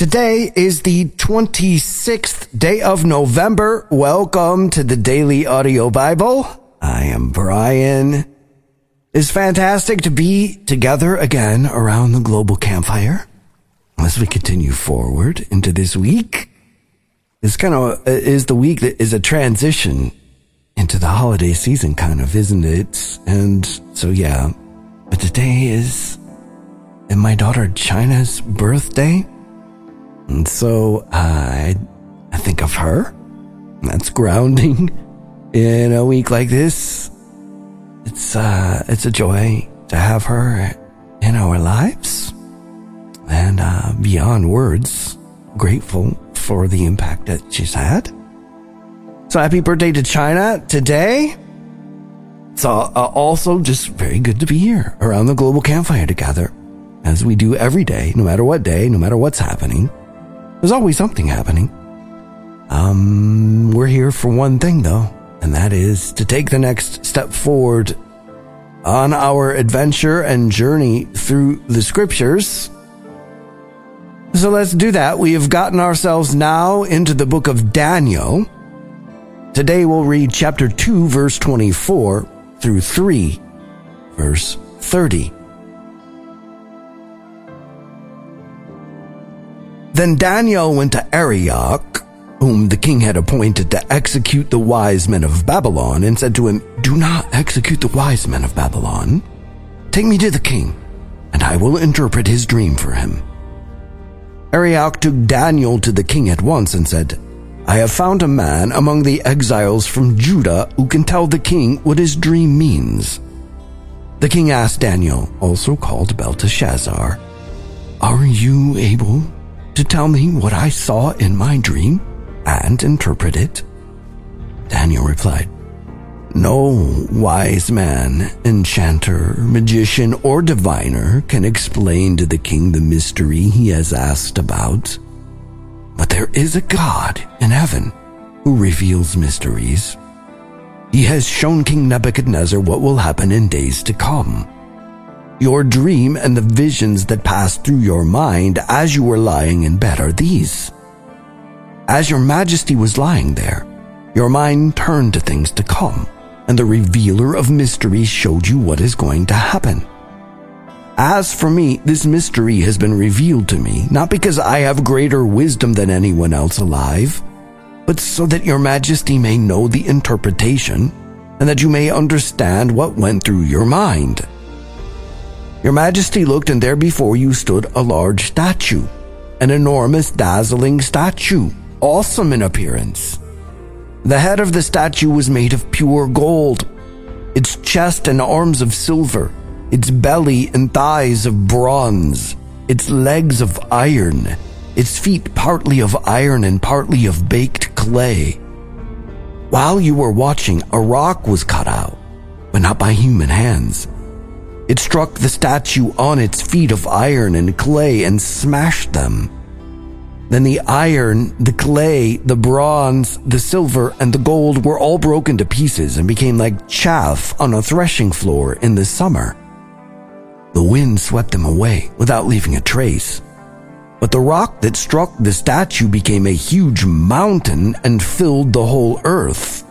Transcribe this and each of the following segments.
Today is the 26th day of November. Welcome to the Daily Audio Bible. I am Brian. It's fantastic to be together again around the global campfire as we continue forward into this week. This kind of is the week that is a transition into the holiday season, kind of, isn't it? And so, yeah, but today is my daughter China's birthday. And so I think of her. That's grounding in a week like this. It's a joy to have her in our lives, and beyond words, grateful for the impact that she's had. So happy birthday to China today. It's also just very good to be here around the global campfire together, as we do every day, no matter what day, no matter what's happening. There's always something happening. We're here for one thing, though, and that is to take the next step forward on our adventure and journey through the scriptures. So let's do that. We have gotten ourselves now into the book of Daniel. Today we'll read chapter 2, verse 24 through 3, verse 30. Then Daniel went to Arioch, whom the king had appointed to execute the wise men of Babylon, and said to him, "Do not execute the wise men of Babylon. Take me to the king, and I will interpret his dream for him." Arioch took Daniel to the king at once and said, "I have found a man among the exiles from Judah who can tell the king what his dream means." The king asked Daniel, also called Belteshazzar, "Are you able to tell me what I saw in my dream and interpret it?" Daniel replied, "No wise man, enchanter, magician, or diviner can explain to the king the mystery he has asked about. But there is a God in heaven who reveals mysteries. He has shown King Nebuchadnezzar what will happen in days to come. Your dream and the visions that passed through your mind as you were lying in bed are these. As your majesty was lying there, your mind turned to things to come, and the revealer of mysteries showed you what is going to happen. As for me, this mystery has been revealed to me, not because I have greater wisdom than anyone else alive, but so that your majesty may know the interpretation, and that you may understand what went through your mind. Your majesty looked, and there before you stood a large statue, an enormous, dazzling statue, awesome in appearance. The head of the statue was made of pure gold, its chest and arms of silver, its belly and thighs of bronze, its legs of iron, its feet partly of iron and partly of baked clay. While you were watching, a rock was cut out, but not by human hands. It struck the statue on its feet of iron and clay and smashed them. Then the iron, the clay, the bronze, the silver, and the gold were all broken to pieces and became like chaff on a threshing floor in the summer. The wind swept them away without leaving a trace. But the rock that struck the statue became a huge mountain and filled the whole earth.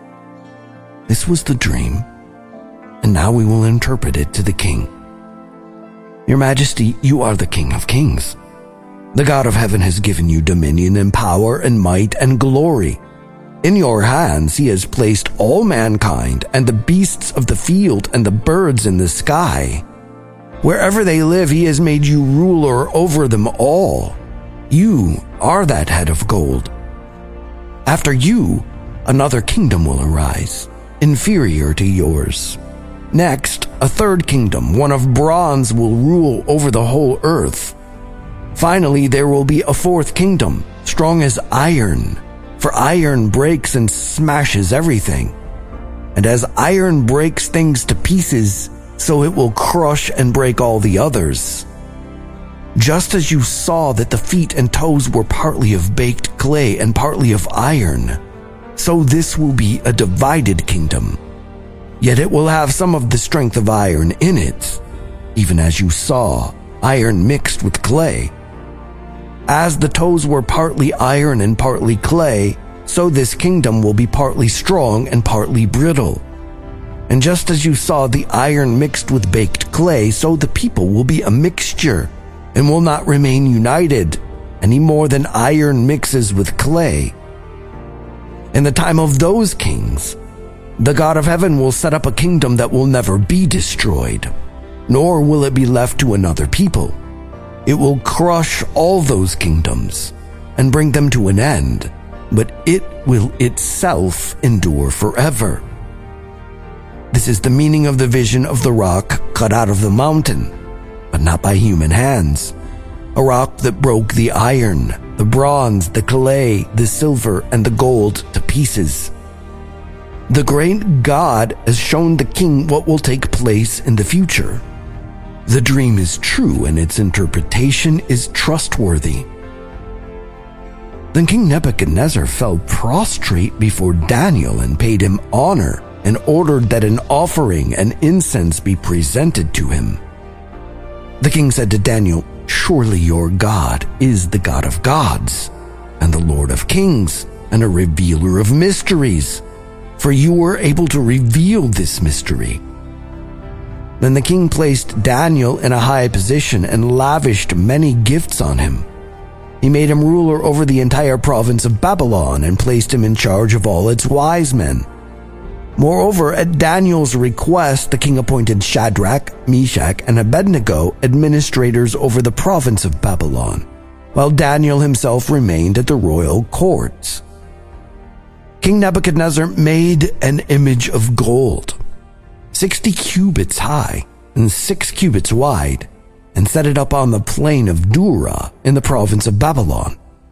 This was the dream, and now we will interpret it to the king. Your Majesty, you are the King of Kings. The God of heaven has given you dominion and power and might and glory. In your hands he has placed all mankind and the beasts of the field and the birds in the sky. Wherever they live, he has made you ruler over them all. You are that head of gold. After you, another kingdom will arise, inferior to yours. Next, a third kingdom, one of bronze, will rule over the whole earth. Finally, there will be a fourth kingdom, strong as iron, for iron breaks and smashes everything. And as iron breaks things to pieces, so it will crush and break all the others. Just as you saw that the feet and toes were partly of baked clay and partly of iron, so this will be a divided kingdom. Yet it will have some of the strength of iron in it, even as you saw iron mixed with clay. As the toes were partly iron and partly clay, so this kingdom will be partly strong and partly brittle. And just as you saw the iron mixed with baked clay, so the people will be a mixture and will not remain united any more than iron mixes with clay. In the time of those kings, the God of heaven will set up a kingdom that will never be destroyed, nor will it be left to another people. It will crush all those kingdoms and bring them to an end, but it will itself endure forever. This is the meaning of the vision of the rock cut out of the mountain, but not by human hands. A rock that broke the iron, the bronze, the clay, the silver, and the gold to pieces. The great God has shown the king what will take place in the future. The dream is true and its interpretation is trustworthy. Then King Nebuchadnezzar fell prostrate before Daniel and paid him honor and ordered that an offering and incense be presented to him. The king said to Daniel, "Surely your God is the God of gods and the Lord of kings and a revealer of mysteries, for you were able to reveal this mystery." Then the king placed Daniel in a high position and lavished many gifts on him. He made him ruler over the entire province of Babylon and placed him in charge of all its wise men. Moreover, at Daniel's request, the king appointed Shadrach, Meshach, and Abednego administrators over the province of Babylon, while Daniel himself remained at the royal courts. King Nebuchadnezzar made an image of gold, 60 cubits high and 6 cubits wide, and set it up on the plain of Dura in the province of Babylon.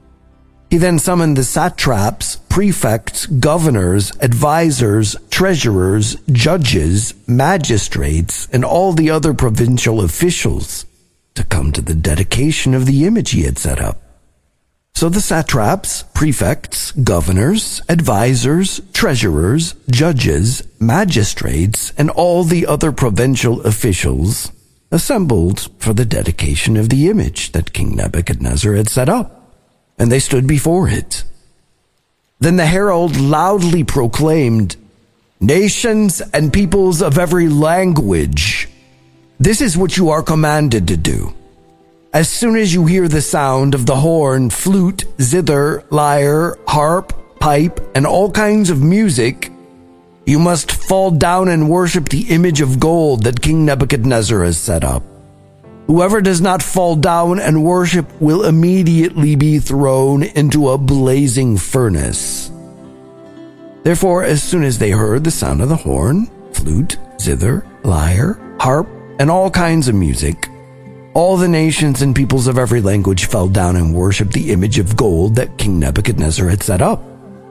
He then summoned the satraps, prefects, governors, advisors, treasurers, judges, magistrates, and all the other provincial officials to come to the dedication of the image he had set up. So the satraps, prefects, governors, advisors, treasurers, judges, magistrates, and all the other provincial officials assembled for the dedication of the image that King Nebuchadnezzar had set up, and they stood before it. Then the herald loudly proclaimed, "Nations and peoples of every language, this is what you are commanded to do. As soon as you hear the sound of the horn, flute, zither, lyre, harp, pipe, and all kinds of music, you must fall down and worship the image of gold that King Nebuchadnezzar has set up. Whoever does not fall down and worship will immediately be thrown into a blazing furnace." Therefore, as soon as they heard the sound of the horn, flute, zither, lyre, harp, and all kinds of music, all the nations and peoples of every language fell down and worshipped the image of gold that King Nebuchadnezzar had set up.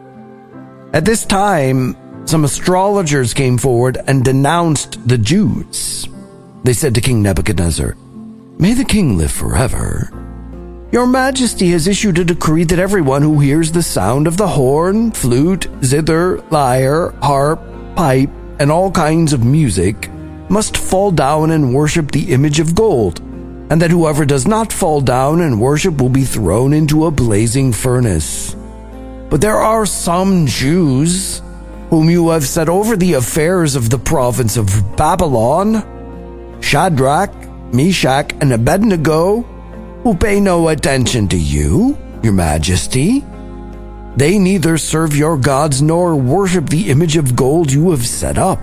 At this time, some astrologers came forward and denounced the Jews. They said to King Nebuchadnezzar, "May the king live forever. Your Majesty has issued a decree that everyone who hears the sound of the horn, flute, zither, lyre, harp, pipe, and all kinds of music must fall down and worship the image of gold, and that whoever does not fall down and worship will be thrown into a blazing furnace. But there are some Jews whom you have set over the affairs of the province of Babylon, Shadrach, Meshach, and Abednego, who pay no attention to you, your Majesty. They neither serve your gods nor worship the image of gold you have set up."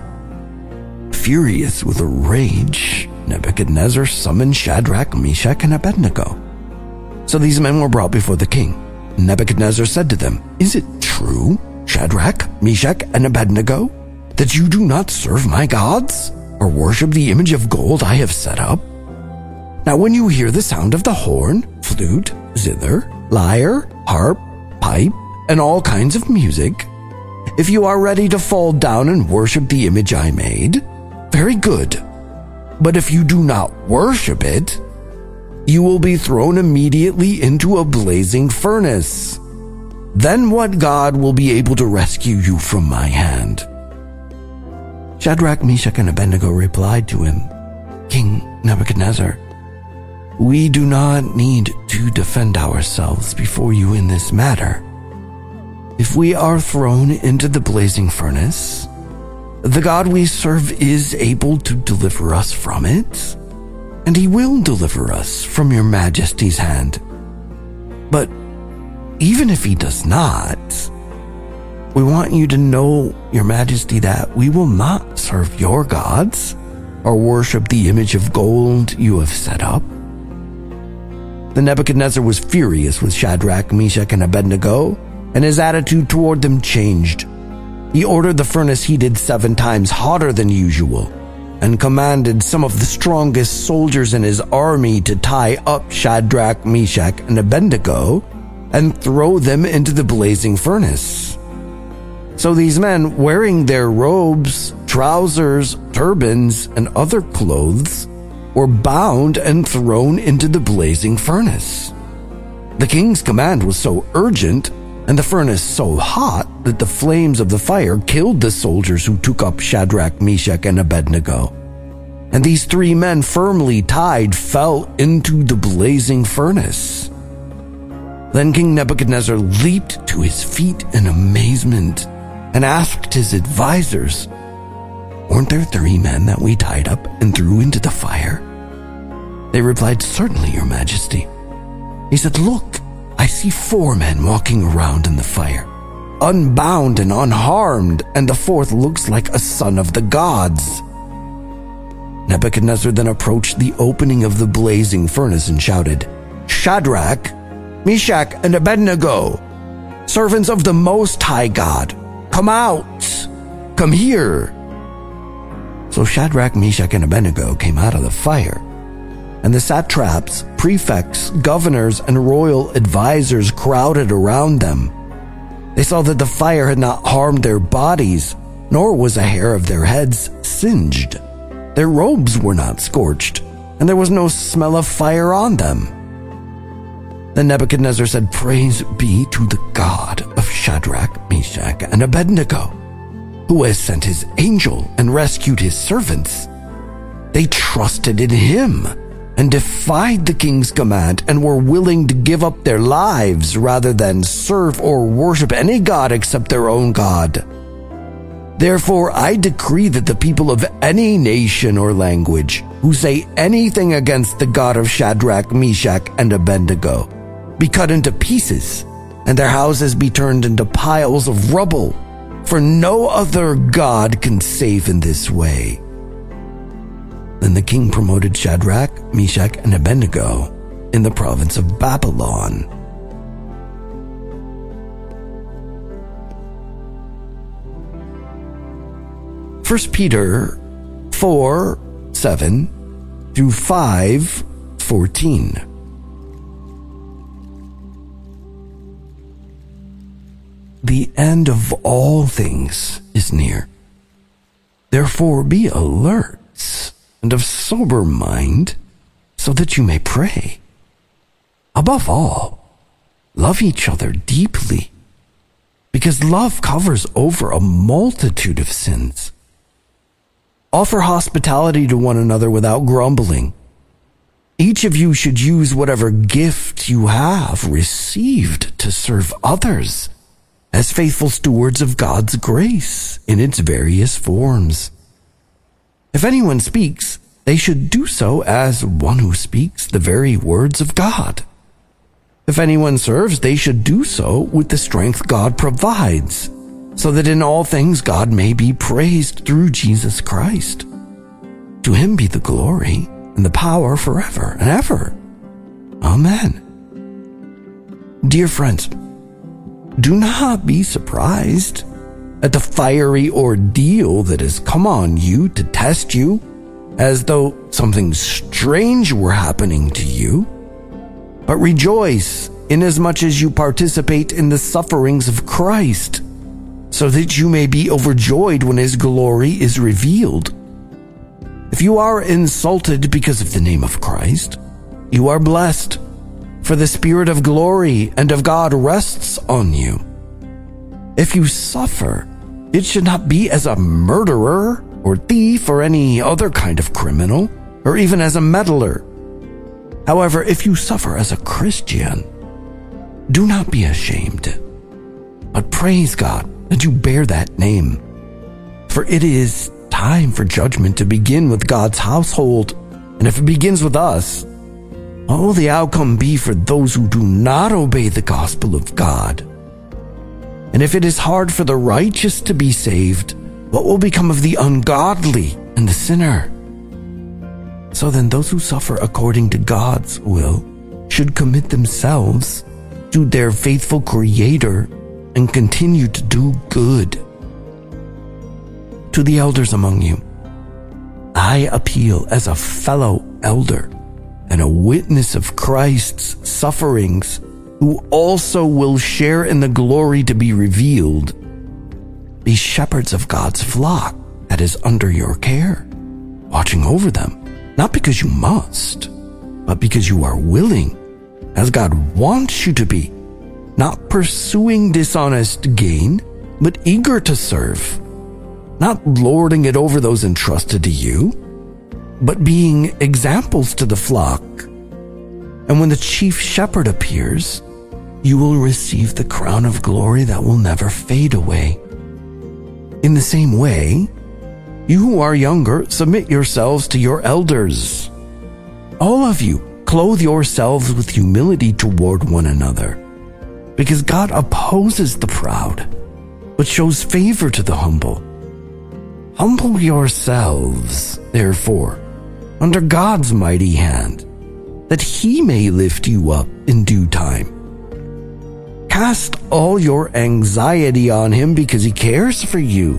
Furious with rage, Nebuchadnezzar summoned Shadrach, Meshach, and Abednego. So these men were brought before the king. Nebuchadnezzar said to them, "Is it true, Shadrach, Meshach, and Abednego, that you do not serve my gods or worship the image of gold I have set up? Now when you hear the sound of the horn, flute, zither, lyre, harp, pipe, and all kinds of music, if you are ready to fall down and worship the image I made, very good. But if you do not worship it, you will be thrown immediately into a blazing furnace. Then what God will be able to rescue you from my hand?" Shadrach, Meshach, and Abednego replied to him, "King Nebuchadnezzar, We do not need to defend ourselves before you in this matter. If we are thrown into the blazing furnace, the God we serve is able to deliver us from it, and he will deliver us from your majesty's hand. But even if he does not, we want you to know, your majesty, that we will not serve your gods or worship the image of gold you have set up. Then Nebuchadnezzar was furious with Shadrach, Meshach, and Abednego, and his attitude toward them changed. He ordered the furnace heated 7 times hotter than usual, and commanded some of the strongest soldiers in his army to tie up Shadrach, Meshach, and Abednego and throw them into the blazing furnace. So these men, wearing their robes, trousers, turbans, and other clothes, were bound and thrown into the blazing furnace. The king's command was so urgent and the furnace so hot that the flames of the fire killed the soldiers who took up Shadrach, Meshach, and Abednego. And these 3 men, firmly tied, fell into the blazing furnace. Then King Nebuchadnezzar leaped to his feet in amazement and asked his advisors, "Weren't there 3 men that we tied up and threw into the fire?" They replied, "Certainly, your majesty." He said, "Look, I see 4 men walking around in the fire, unbound and unharmed, and the 4th looks like a son of the gods." Nebuchadnezzar then approached the opening of the blazing furnace and shouted, "Shadrach, Meshach, and Abednego, servants of the Most High God, come out, come here." So Shadrach, Meshach, and Abednego came out of the fire, and the satraps, prefects, governors, and royal advisors crowded around them. They saw that the fire had not harmed their bodies, nor was a hair of their heads singed. Their robes were not scorched, and there was no smell of fire on them. Then Nebuchadnezzar said, "Praise be to the God of Shadrach, Meshach, and Abednego, who has sent his angel and rescued his servants. They trusted in him and defied the king's command and were willing to give up their lives rather than serve or worship any god except their own God. Therefore, I decree that the people of any nation or language who say anything against the God of Shadrach, Meshach, and Abednego be cut into pieces, and their houses be turned into piles of rubble, for no other God can save in this way." Then the king promoted Shadrach, Meshach, and Abednego in the province of Babylon. First Peter 4:7 through 5:14. The end of all things is near. Therefore be alert and of sober mind, so that you may pray. Above all, love each other deeply, because love covers over a multitude of sins. Offer hospitality to one another without grumbling. Each of you should use whatever gift you have received to serve others as faithful stewards of God's grace in its various forms. If anyone speaks, they should do so as one who speaks the very words of God. If anyone serves, they should do so with the strength God provides, so that in all things God may be praised through Jesus Christ. To him be the glory and the power forever and ever. Amen. Dear friends, do not be surprised at the fiery ordeal that has come on you to test you, as though something strange were happening to you. But rejoice inasmuch as you participate in the sufferings of Christ, so that you may be overjoyed when his glory is revealed. If you are insulted because of the name of Christ, you are blessed, for the Spirit of glory and of God rests on you. If you suffer, it should not be as a murderer or thief or any other kind of criminal, or even as a meddler. However, if you suffer as a Christian, do not be ashamed, but praise God that you bear that name. For it is time for judgment to begin with God's household, and if it begins with us, what will the outcome be for those who do not obey the gospel of God? And if it is hard for the righteous to be saved, what will become of the ungodly and the sinner? So then those who suffer according to God's will should commit themselves to their faithful Creator and continue to do good. To the elders among you, I appeal as a fellow elder and a witness of Christ's sufferings, who also will share in the glory to be revealed. Be shepherds of God's flock that is under your care, watching over them, not because you must, but because you are willing, as God wants you to be, not pursuing dishonest gain, but eager to serve, not lording it over those entrusted to you, but being examples to the flock. And when the chief shepherd appears, you will receive the crown of glory that will never fade away. In the same way, you who are younger, submit yourselves to your elders. All of you, clothe yourselves with humility toward one another, because God opposes the proud, but shows favor to the humble. Humble yourselves, therefore, under God's mighty hand, that He may lift you up in due time. Cast all your anxiety on Him because He cares for you.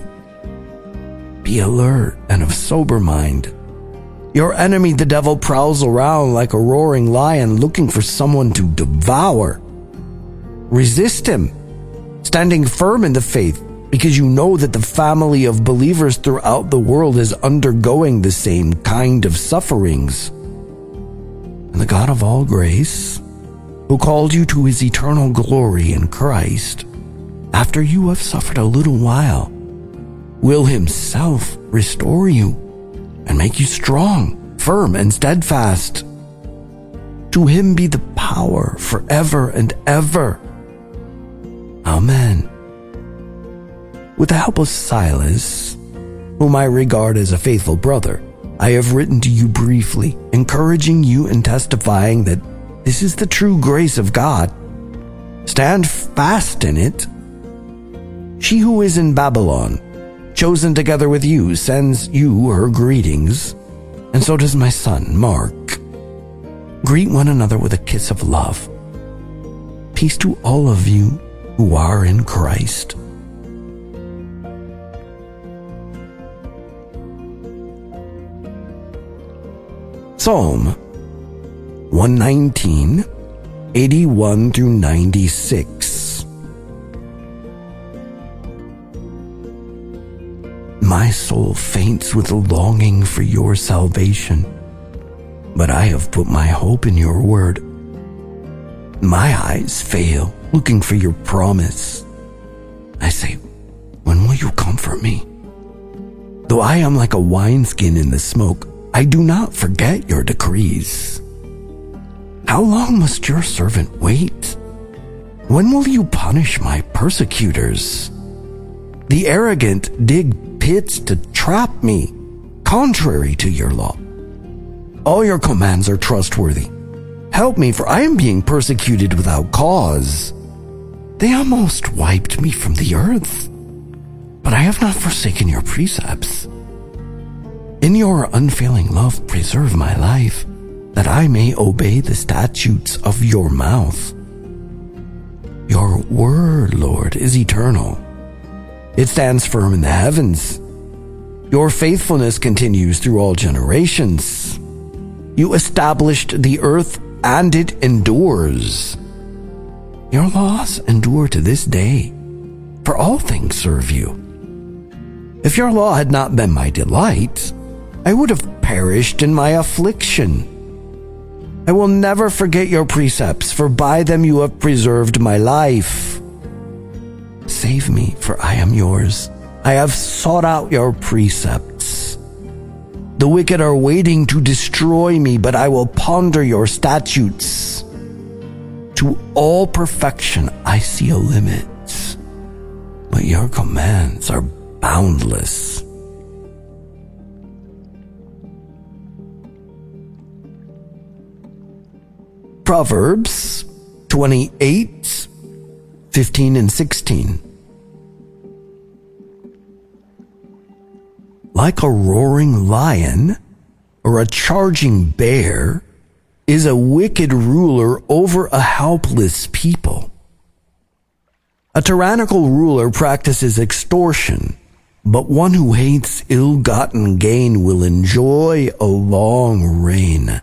Be alert and of sober mind. Your enemy, the devil, prowls around like a roaring lion looking for someone to devour. Resist him, standing firm in the faith, because you know that the family of believers throughout the world is undergoing the same kind of sufferings. And the God of all grace, who called you to His eternal glory in Christ, after you have suffered a little while, will Himself restore you and make you strong, firm, and steadfast. To Him be the power forever and ever. Amen. With the help of Silas, whom I regard as a faithful brother, I have written to you briefly, encouraging you and testifying that this is the true grace of God. Stand fast in it. She who is in Babylon, chosen together with you, sends you her greetings, and so does my son, Mark. Greet one another with a kiss of love. Peace to all of you who are in Christ. Psalm 119, 81 through 96. My soul faints with longing for your salvation, but I have put my hope in your word. My eyes fail, looking for your promise. I say, when will you comfort me? Though I am like a wineskin in the smoke, I do not forget your decrees. How long must your servant wait? When will you punish my persecutors? The arrogant dig pits to trap me, contrary to your law. All your commands are trustworthy. Help me, for I am being persecuted without cause. They almost wiped me from the earth, but I have not forsaken your precepts. In your unfailing love, preserve my life, that I may obey the statutes of your mouth. Your word, Lord, is eternal. It stands firm in the heavens. Your faithfulness continues through all generations. You established the earth, and it endures. Your laws endure to this day, for all things serve you. If your law had not been my delight, I would have perished in my affliction. I will never forget your precepts, for by them you have preserved my life. Save me, for I am yours. I have sought out your precepts. The wicked are waiting to destroy me, but I will ponder your statutes. To all perfection I see a limit, but your commands are boundless. Proverbs 28:15 and 16. Like a roaring lion or a charging bear is a wicked ruler over a helpless people. A tyrannical ruler practices extortion, but one who hates ill-gotten gain will enjoy a long reign.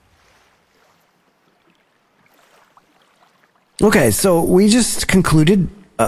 Okay, so we just concluded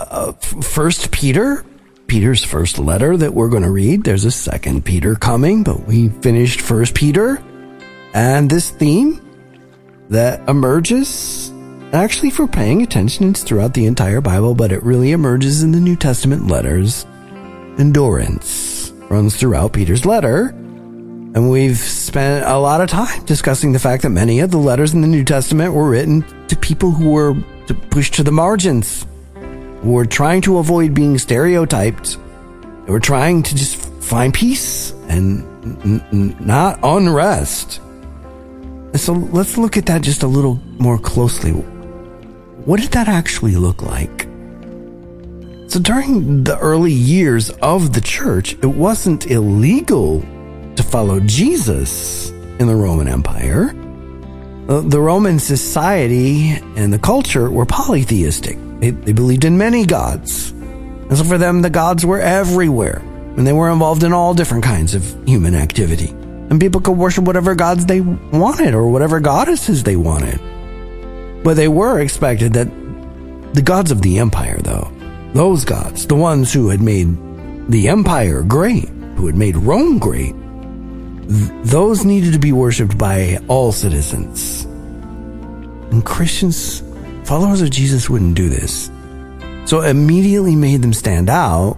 1 Peter, Peter's first letter that we're going to read. There's a 2 Peter coming, but we finished 1 Peter. And this theme that emerges, actually for paying attention, it's throughout the entire Bible, but it really emerges in the New Testament letters. Endurance runs throughout Peter's letter. And we've spent a lot of time discussing the fact that many of the letters in the New Testament were written to people who were pushed to the margins, who were trying to avoid being stereotyped. They were trying to just find peace and not unrest. So let's look at that just a little more closely. What did that actually look like? So during the early years of the church, it wasn't illegal to follow Jesus in the Roman Empire. The Roman society and the culture were polytheistic. They believed in many gods. And so for them, the gods were everywhere. And they were involved in all different kinds of human activity. And people could worship whatever gods they wanted or whatever goddesses they wanted. But they were expected that the gods of the empire, though, those gods, the ones who had made the empire great, who had made Rome great, those needed to be worshipped by all citizens. And Christians, followers of Jesus, wouldn't do this. So it immediately made them stand out.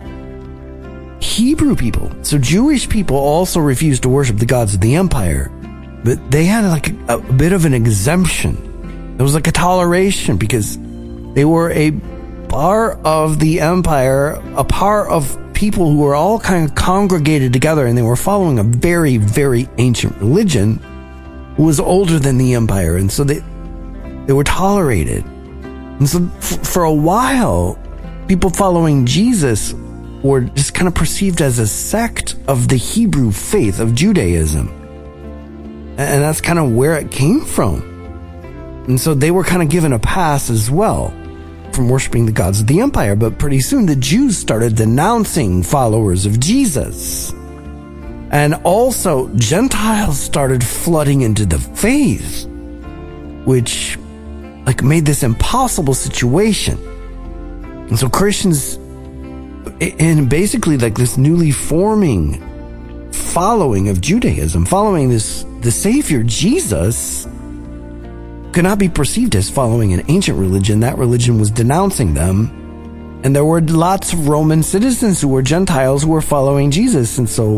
Hebrew people, so Jewish people, also refused to worship the gods of the empire, but they had like a bit of an exemption. There was like a toleration because they were a part of the empire, a part of people who were all kind of congregated together, and they were following a very, very ancient religion who was older than the empire, and so they were tolerated. And so for a while, people following Jesus were just kind of perceived as a sect of the Hebrew faith of Judaism. And that's kind of where it came from. And so they were kind of given a pass as well from worshiping the gods of the empire. But pretty soon the Jews started denouncing followers of Jesus. And also Gentiles started flooding into the faith, which like made this impossible situation. And so Christians, in basically like this newly forming following of Judaism, following the Savior Jesus, could not be perceived as following an ancient religion. That religion was denouncing them. And there were lots of Roman citizens who were Gentiles who were following Jesus. And so,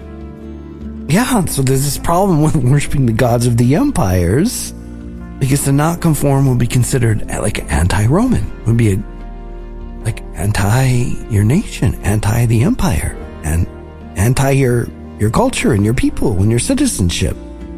so there's this problem with worshiping the gods of the empires, because to not conform would be considered like anti-Roman, would be like anti your nation, anti the empire, and anti your culture and your people and your citizenship.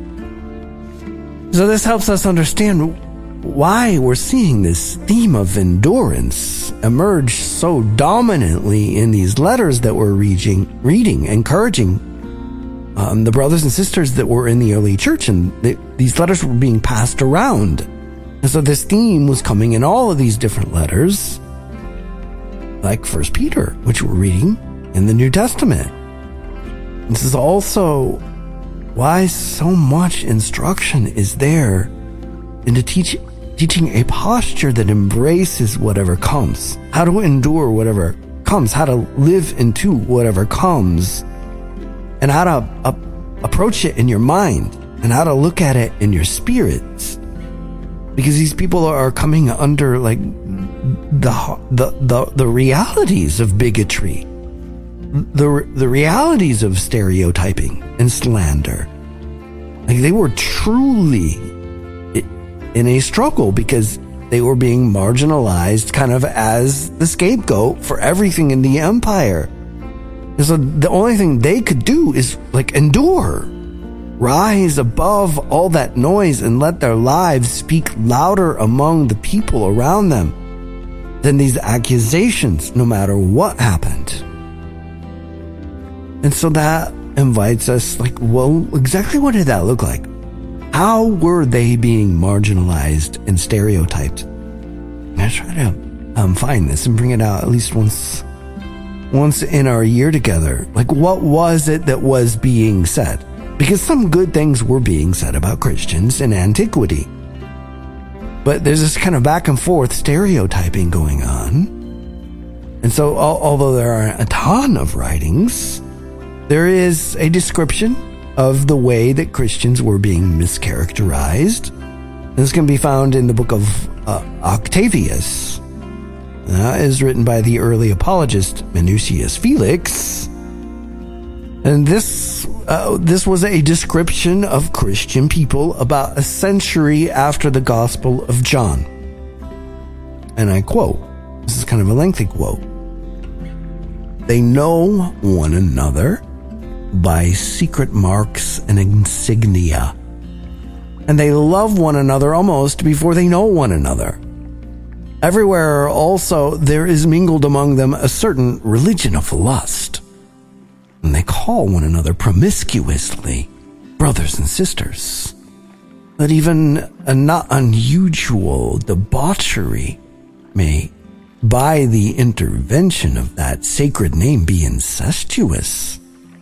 So this helps us understand why we're seeing this theme of endurance emerge so dominantly in these letters that we're reading, encouraging the brothers and sisters that were in the early church, and these letters were being passed around. And so this theme was coming in all of these different letters, like 1 Peter, which we're reading in the New Testament. This is also why so much instruction is there into teaching a posture that embraces whatever comes, how to endure whatever comes, how to live into whatever comes, and how to approach it in your mind, and how to look at it in your spirits. Because these people are coming under like the realities of bigotry. the realities of stereotyping and slander. Like, they were truly in a struggle because they were being marginalized kind of as the scapegoat for everything in the empire. And so the only thing they could do is like endure, rise above all that noise and let their lives speak louder among the people around them than these accusations, no matter what happened. And so that invites us, like, well, exactly what did that look like? How were they being marginalized and stereotyped? And I try to find this and bring it out at least once in our year together. Like, what was it that was being said? Because some good things were being said about Christians in antiquity. But there's this kind of back and forth stereotyping going on. And so, although there are a ton of writings, there is a description of the way that Christians were being mischaracterized. This can be found in the book of Octavius. That is written by the early apologist Minucius Felix. And this was a description of Christian people about a century after the Gospel of John. And I quote, this is kind of a lengthy quote. They know one another by secret marks and insignia, and they love one another almost before they know one another. Everywhere also there is mingled among them a certain religion of lust, and they call one another promiscuously brothers and sisters. That even a not unusual debauchery may, by the intervention of that sacred name, be incestuous.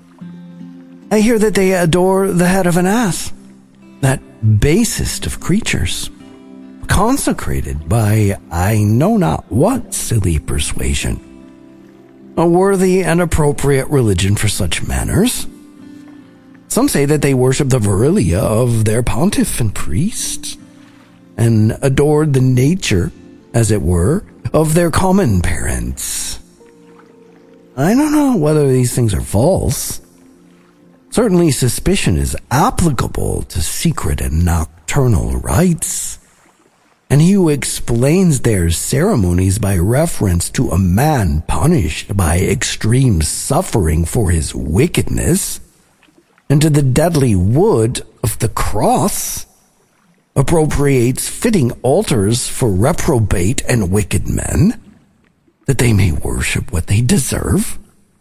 I hear that they adore the head of an ass, that basest of creatures, consecrated by I know not what silly persuasion, a worthy and appropriate religion for such manners. Some say that they worship the virilia of their pontiff and priest, and adored the nature, as it were, of their common parents. I don't know whether these things are false. Certainly suspicion is applicable to secret and nocturnal rites, and he who explains their ceremonies by reference to a man punished by extreme suffering for his wickedness, and to the deadly wood of the cross, appropriates fitting altars for reprobate and wicked men, that they may worship what they deserve.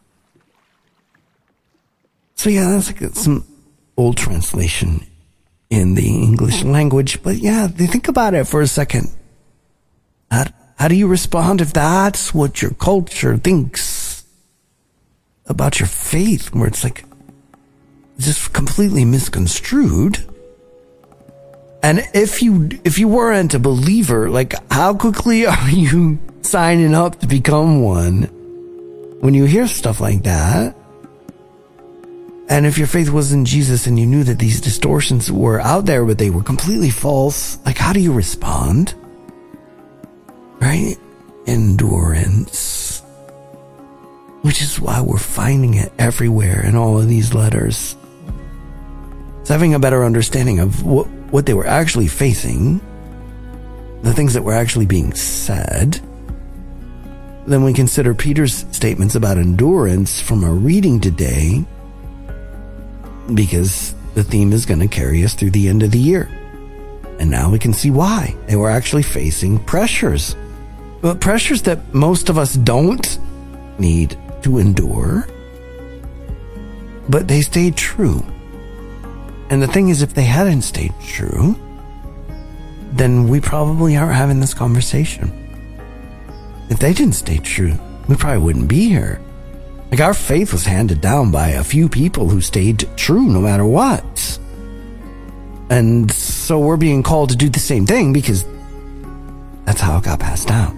So yeah, that's like some old translation in the English language. But yeah, think about it for a second. How do you respond if that's what your culture thinks about your faith, where it's like just completely misconstrued? And if you weren't a believer, like, how quickly are you signing up to become one when you hear stuff like that? And if your faith was in Jesus and you knew that these distortions were out there, but they were completely false, like, how do you respond? Right? Endurance. Which is why we're finding it everywhere in all of these letters. It's having a better understanding of what they were actually facing, the things that were actually being said. Then we consider Peter's statements about endurance from our reading today, because the theme is going to carry us through the end of the year. And now we can see why they were actually facing pressures. But pressures that most of us don't need to endure. But they stayed true. And the thing is, if they hadn't stayed true, then we probably aren't having this conversation. If they didn't stay true, we probably wouldn't be here. Like, our faith was handed down by a few people who stayed true no matter what. And so we're being called to do the same thing because that's how it got passed down.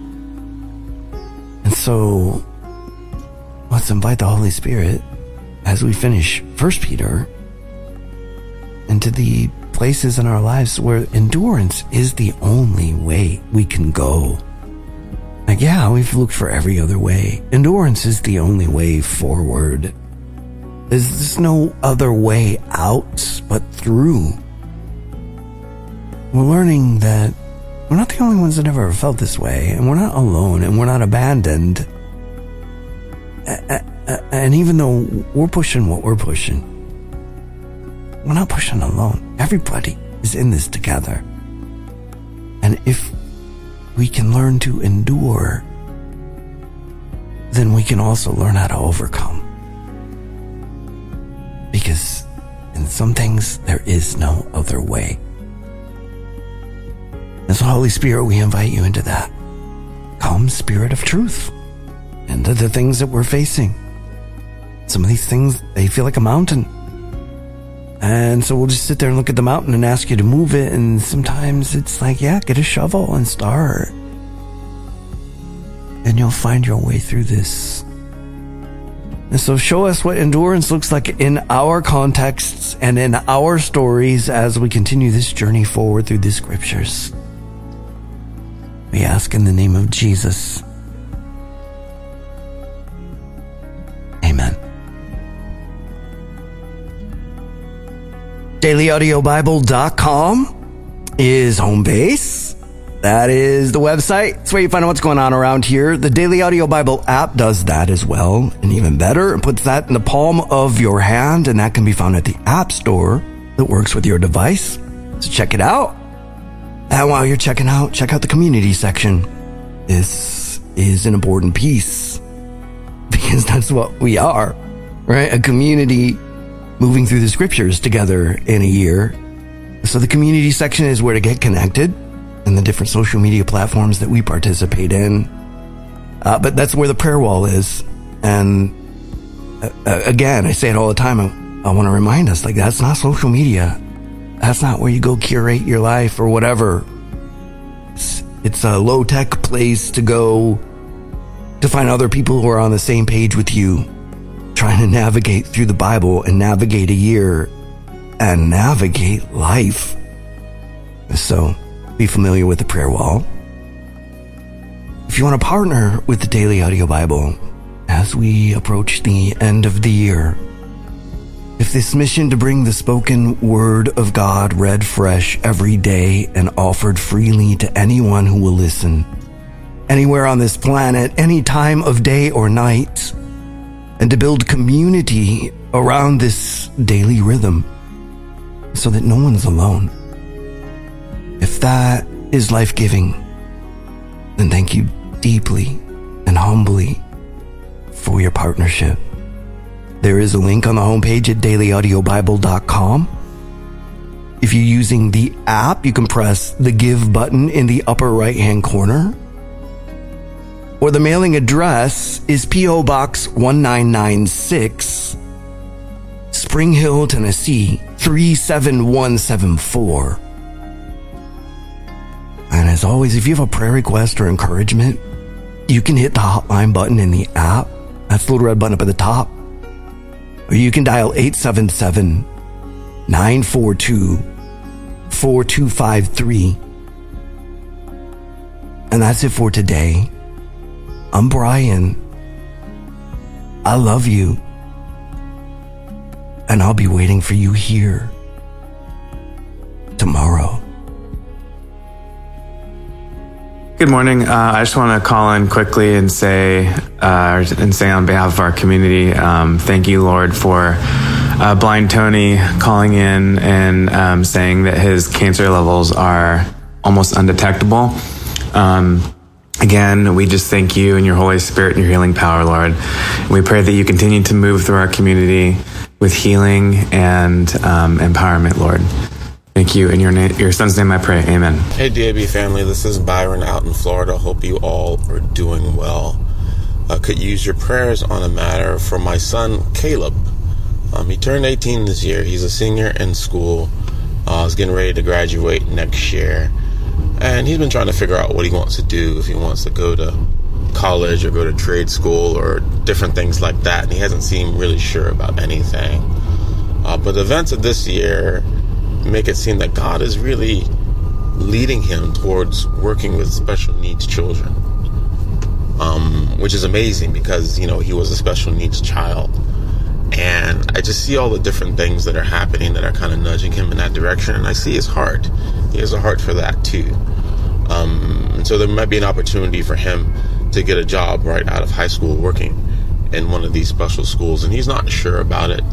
And so let's invite the Holy Spirit as we finish 1 Peter into the places in our lives where endurance is the only way we can go. Like, yeah, we've looked for every other way. Endurance is the only way forward. There's no other way out but through. We're learning that we're not the only ones that ever felt this way, and we're not alone, and we're not abandoned. And even though we're pushing what we're pushing, we're not pushing alone. Everybody is in this together. And if we can learn to endure, then we can also learn how to overcome. Because in some things, there is no other way. And so, Holy Spirit, we invite you into that. Come, Spirit of truth, into the things that we're facing. Some of these things, they feel like a mountain. And so we'll just sit there and look at the mountain and ask you to move it. And sometimes it's like, yeah, get a shovel and start. And you'll find your way through this. And so show us what endurance looks like in our contexts and in our stories as we continue this journey forward through the scriptures. We ask in the name of Jesus. Amen. DailyAudioBible.com is home base. That is the website. It's where you find out what's going on around here. The Daily Audio Bible app does that as well, and even better, it puts that in the palm of your hand, and that can be found at the App Store that works with your device. So check it out. And while you're checking out, check out the community section. This is an important piece, because that's what we are, right? A community moving through the scriptures together in a year. So the community section is where to get connected, and the different social media platforms that we participate in. But that's where the prayer wall is. And again, I say it all the time. I want to remind us, like, that's not social media. That's not where you go curate your life or whatever. It's a low-tech place to go to find other people who are on the same page with you, trying to navigate through the Bible and navigate a year and navigate life. So be familiar with the prayer wall. If you want to partner with the Daily Audio Bible as we approach the end of the year, if this mission to bring the spoken word of God read fresh every day and offered freely to anyone who will listen, anywhere on this planet, any time of day or night, and to build community around this daily rhythm so that no one's alone. If that is life-giving, then thank you deeply and humbly for your partnership. There is a link on the homepage at dailyaudiobible.com. If you're using the app, you can press the Give button in the upper right-hand corner. Or the mailing address is P.O. Box 1996, Spring Hill, Tennessee, 37174. And as always, if you have a prayer request or encouragement, you can hit the hotline button in the app. That's the little red button up at the top. Or you can dial 877-942-4253. And that's it for today. I'm Brian. I love you. And I'll be waiting for you here tomorrow. Good morning. I just want to call in quickly and say on behalf of our community, thank you, Lord, for Blind Tony calling in and saying that his cancer levels are almost undetectable. Again, we just thank you and your Holy Spirit and your healing power, Lord. We pray that you continue to move through our community with healing and empowerment, Lord. Thank you. In your son's name I pray. Amen. Hey, DAB family. This is Byron out in Florida. Hope you all are doing well. Could use your prayers on a matter for my son, Caleb. He turned 18 this year. He's a senior in school. He's getting ready to graduate next year. And he's been trying to figure out what he wants to do, if he wants to go to college or go to trade school or different things like that. And he hasn't seemed really sure about anything. But the events of this year make it seem that God is really leading him towards working with special needs children. which is amazing because, you know, he was a special needs child. And I just see all the different things that are happening that are kind of nudging him in that direction. And I see his heart. He has a heart for that too. And so there might be an opportunity for him to get a job right out of high school working in one of these special schools. And he's not sure about it.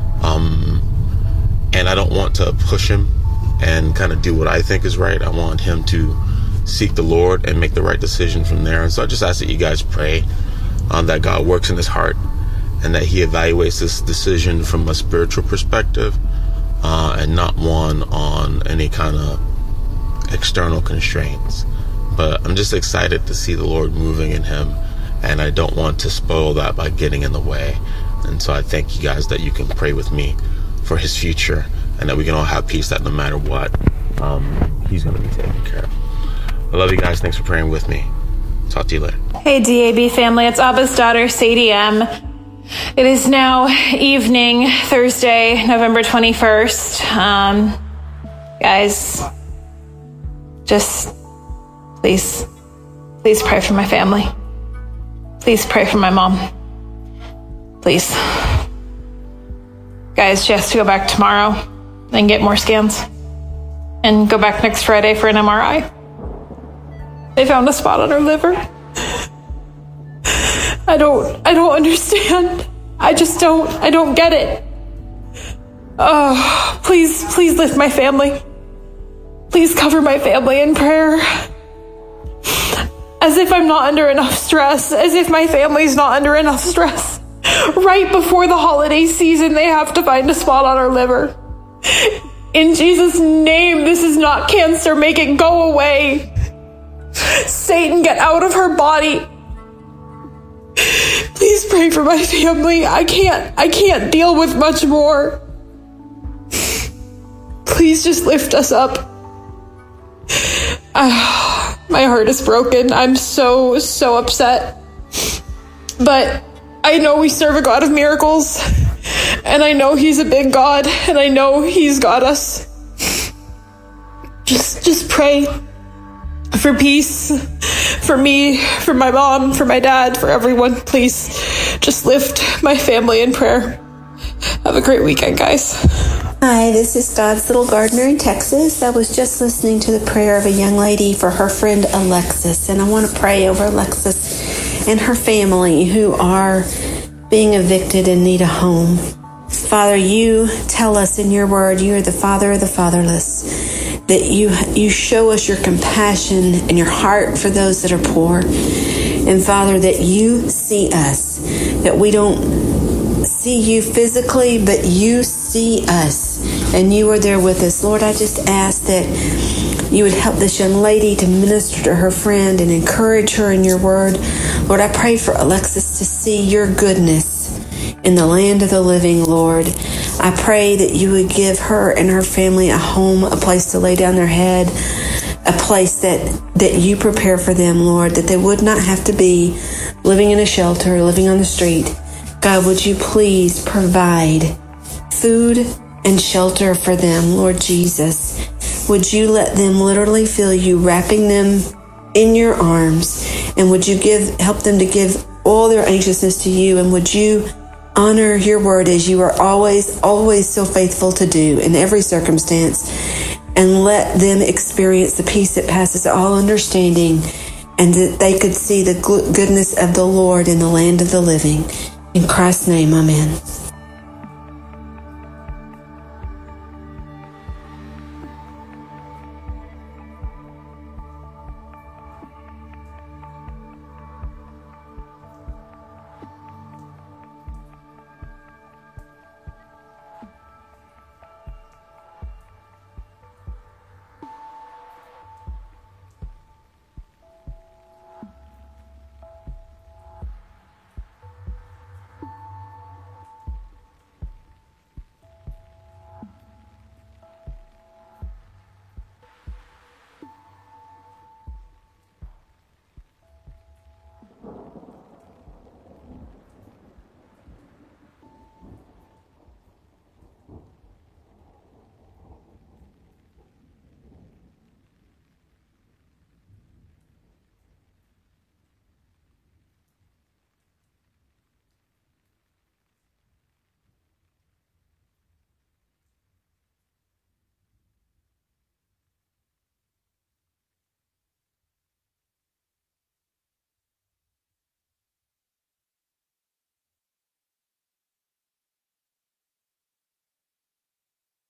And I don't want to push him and kind of do what I think is right. I want him to seek the Lord and make the right decision from there. And so I just ask that you guys pray that God works in his heart and that he evaluates this decision from a spiritual perspective and not one on any kind of external constraints. But I'm just excited to see the Lord moving in him, and I don't want to spoil that by getting in the way. And so I thank you guys that you can pray with me for his future, and that we can all have peace that no matter what, he's going to be taken care of. I love you guys. Thanks for praying with me. Talk to you later. Hey, DAB family. It's Abba's daughter, Sadie M. It is now evening, Thursday, November 21st. Guys, just please pray for my family. Please pray for my mom. Please. Guys, she has to go back tomorrow and get more scans and go back next Friday for an MRI. They found a spot on her liver. I don't understand. I don't get it. Oh, please lift my family. Please cover my family in prayer. As if I'm not under enough stress. As if my family's not under enough stress. Right before the holiday season, they have to find a spot on her liver. In Jesus' name, this is not cancer. Make it go away. Satan, get out of her body. Please pray for my family. I can't deal with much more. Please just lift us up. My heart is broken. I'm so upset. But I know we serve a God of miracles. And I know he's a big God. And I know he's got us. Just pray for peace. For me, for my mom, for my dad, for everyone. Please just lift my family in prayer. Have a great weekend, guys. Hi, this is God's Little Gardener in Texas. I was just listening to the prayer of a young lady for her friend Alexis, and I want to pray over Alexis and her family who are being evicted and need a home. Father, you tell us in your word, you are the Father of the fatherless, that you show us your compassion and your heart for those that are poor. And Father, that you see us, that we don't see you physically, but you see us and you are there with us. Lord, I just ask that you would help this young lady to minister to her friend and encourage her in your word. Lord, I pray for Alexis to see your goodness in the land of the living, Lord. I pray that you would give her and her family a home, a place to lay down their head, a place that you prepare for them, Lord, that they would not have to be living in a shelter, living on the street. God, would you please provide food and shelter for them, Lord Jesus? Would you let them literally feel you wrapping them in your arms? And would you help them to give all their anxiousness to you? And would you honor your word as you are always so faithful to do in every circumstance, and let them experience the peace that passes all understanding, and that they could see the goodness of the Lord in the land of the living. In Christ's name, amen.